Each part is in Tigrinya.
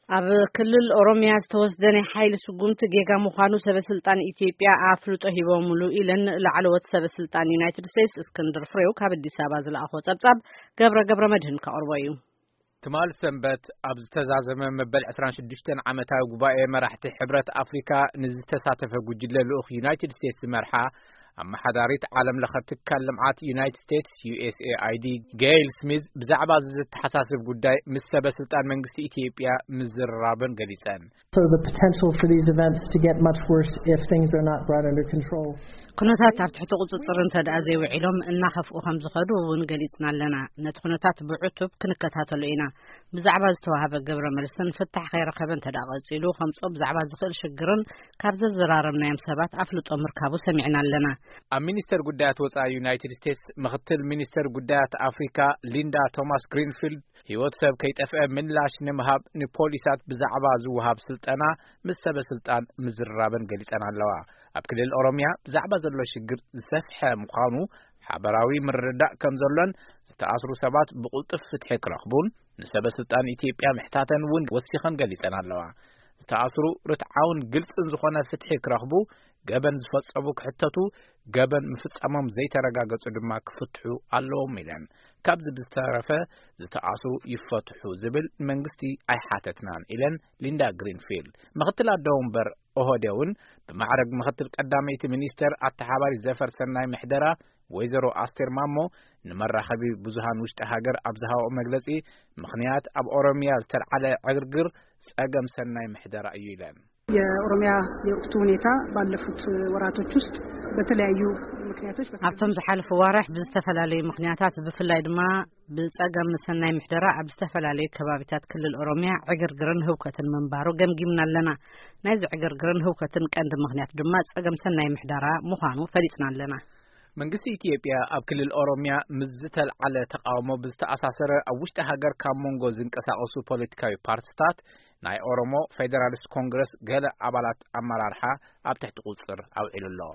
ኣብ ክልል ኦሮሚያ ዝተወስደነ ሓይሊ ስጉምቲ ጌጋ ምዃኑ ሰበስልጣን ኢትዮጵያ ኣፍልጦ ሂቦሙሉ ኢለን ላዕለዎት ሰበስልጣን ዩናይትድ ስቴትስ እስክንድር ፍሬው ካብ አዲስ አበባ ዝለኣኾ ጸብጻብ ገብረ መድህን ከቕርቦ እዩ። ትማል ሰንበት ኣብ ዝተዛዘመ መበል 26 ዓመታዊ ጉባኤ መራሕቲ ሕብረት ኣፍሪካ ንዝተሳተፈ ጉጅለ ልኡኽ ዩናይትድ ስቴትስ መርሓ አማሓዳሪት ዓለም ለኸ ትካል ልምዓት ዩናይትድ ስቴትስ USAID ጌይል ስሚዝ ብዛዕባ ዝተሓሳስብ ጉዳይ ምስ ሰበስልጣን መንግስቲ ኢትዮጵያ ምዝራብን ገሊጸን። So the potential for these events to get much worse if things are not brought under control. ኩነታት ኣብ ትሕቲ ቁጽጽር እንተደኣ ዘይውዒሎም እናኸፍኡ ከም ዝኸዱ እውን ገሊጽና ኣለና። ነቲ ኩነታት ብዕቱብ ክንከታተሎ ኢና። ብዛዕባ ዝተዋሃበ ገብረ መልስን ፍታሕ ከይረኸበ እንተደኣ ቀጺሉ ከምጾ ብዛዕባ ዝኽእል ሽግርን ካብ ዘዘራረብናዮም ሰባት ኣፍልጦ ምርካቡ ሰሚዕና ኣለና። ኣብ ሚኒስተር ጉዳያት ወፃኢ ዩናይትድ ስቴትስ ምክትል ሚኒስተር ጉዳያት አፍሪካ ሊንዳ ቶማስ ግሪንፊልድ ህይወት ሰብ ከይጠፍአ ምላሽ ንምሃብ ንፖሊሳት ብዛዕባ ዝውሃብ ስልጠና ምስ ሰበስልጣን ምዝራብን ገሊጸን ኣለዋ። ኣብ ክልል ኦሮሚያ ብዛዕባ ዘሎ ሽግር ዝሰፍሐ ምዃኑ ሓበራዊ ምርዳእ ከም ዘሎን ዝተኣስሩ ሰባት ብቁልጡፍ ፍትሒ ክረኽቡን ንሰበስልጣን ኢትዮጵያ ምሕታተን እውን ወሲኸን ገሊጸን ኣለዋ። ዝተኣስሩ ርትዓውን ግልጽን ዝኾነ ፍትሒ ክረኽቡ ገበን ዝፈጸሙ ክሕተቱ ገበን ምፍጻሞም ዘይተረጋገጹ ድማ ክፍትሑ ኣለዎም ኢለን ካብዚ ብዝተረፈ ዝተኣስሩ ይፈትሑ ዝብል መንግስቲ ኣይሓተትናን ኢለን ሊንዳ ግሪንፊልድ ምክትል ኣደወንበር ኦሆዴውን ብማዕረግ ምክትል ቀዳመይቲ ሚኒስተር ኣተሓባሪ ዘፈር ሰናይ ምሕደራ ወይዘሮ አስቴር ማሞ ንመራኸቢ ብዙሃን ውሽጢ ሃገር ኣብ ዝሃበኦ መግለጺ ምኽንያት ኣብ ኦሮሚያ ዝተልዓለ ዕግርግር ጸገም ሰናይ ምሕደራ እዩ ኢለን የኦሮሚያ የወቅቱ ሁኔታ ባለፉት ወራቶች ውስጥ በተለያዩ ምክንያቶች ኣብቶም ዝሓለፉ ዋርሕ ብዝተፈላለዩ ምክንያታት ብፍላይ ድማ ብጸገም ሰናይ ምሕደራ ኣብ ዝተፈላለዩ ከባቢታት ክልል ኦሮሚያ ዕግርግርን ህውከትን መንባሩ ገምጊምና ኣለና። ናይዚ ዕግርግርን ህውከትን ቀንዲ ምክንያት ድማ ጸገም ሰናይ ምሕደራ ምዃኑ ፈሊጥና ኣለና። መንግስቲ ኢትዮጵያ ኣብ ክልል ኦሮሚያ ምዝተልዓለ ተቃውሞ ብዝተኣሳሰረ ኣብ ውሽጢ ሃገር ካብ ሞንጎ ዝንቀሳቐሱ ፖለቲካዊ ፓርቲታት ናይ ኦሮሞ ፌደራሊስት ኮንግረስ ገለ ኣባላት ኣመራርሓ ኣብ ትሕቲ ቁጽር ኣውዒሉ ኣሎ።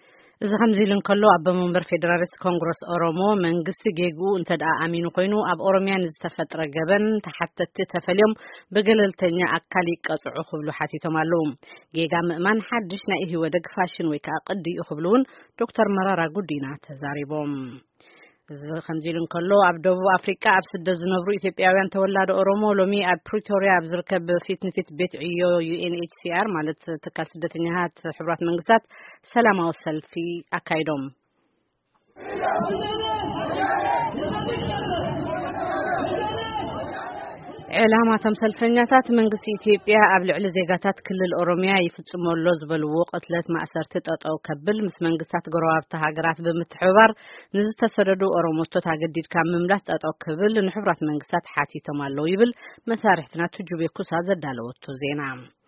እዚ ከምዚ ኢሉ እንከሎ ኣብ መንበር ፌደራሊስት ኮንግረስ ኦሮሞ መንግስቲ ጌጉ እንተደኣ ኣሚኑ ኮይኑ ኣብ ኦሮሚያ ንዝተፈጥረ ገበን ተሓተቲ ተፈልዮም ብገለልተኛ ኣካል ይቀጽዑ ክብሉ ሓቲቶም ኣለዉ። ጌጋ ምእማን ሓድሽ ናይ ህይወት ፋሽን ወይ ከዓ ቅዲ እዩ ክብሉውን ዶክተር መራራ ጉዲና ተዛሪቦም። እዚ ከምዚ ኢሉ እንከሎ ኣብ ደቡብ ኣፍሪካ ኣብ ስደት ዝነብሩ ኢትዮጵያውያን ተወላዲ ኦሮሞ ሎሚ ኣብ ፕሪቶሪያ ኣብ ዝርከብ ፊት ንፊት ቤት ዕዮ UNHCR ማለት ትካል ስደተኛታት ሕቡራት መንግስታት ሰላማዊ ሰልፊ ኣካይዶም። ዕላማቶም ሰልፈኛታት መንግስቲ ኢትዮጵያ ኣብ ልዕሊ ዜጋታት ክልል ኦሮሚያ ይፍጽመሎ ዝበልዎ ቅትለት ማእሰርቲ ጠጠው ከብል ምስ መንግስታት ጎረባብቲ ሃገራት ብምትሕብባር ንዝተሰደዱ ኦሮሞታት ኣገዲድካ ምምላስ ጠጠው ክብል ንሕቡራት መንግስታት ሓቲቶም ኣለዉ ይብል መሳርሕትና ትጁቤ ኩሳ ዘዳለወቶ ዜና።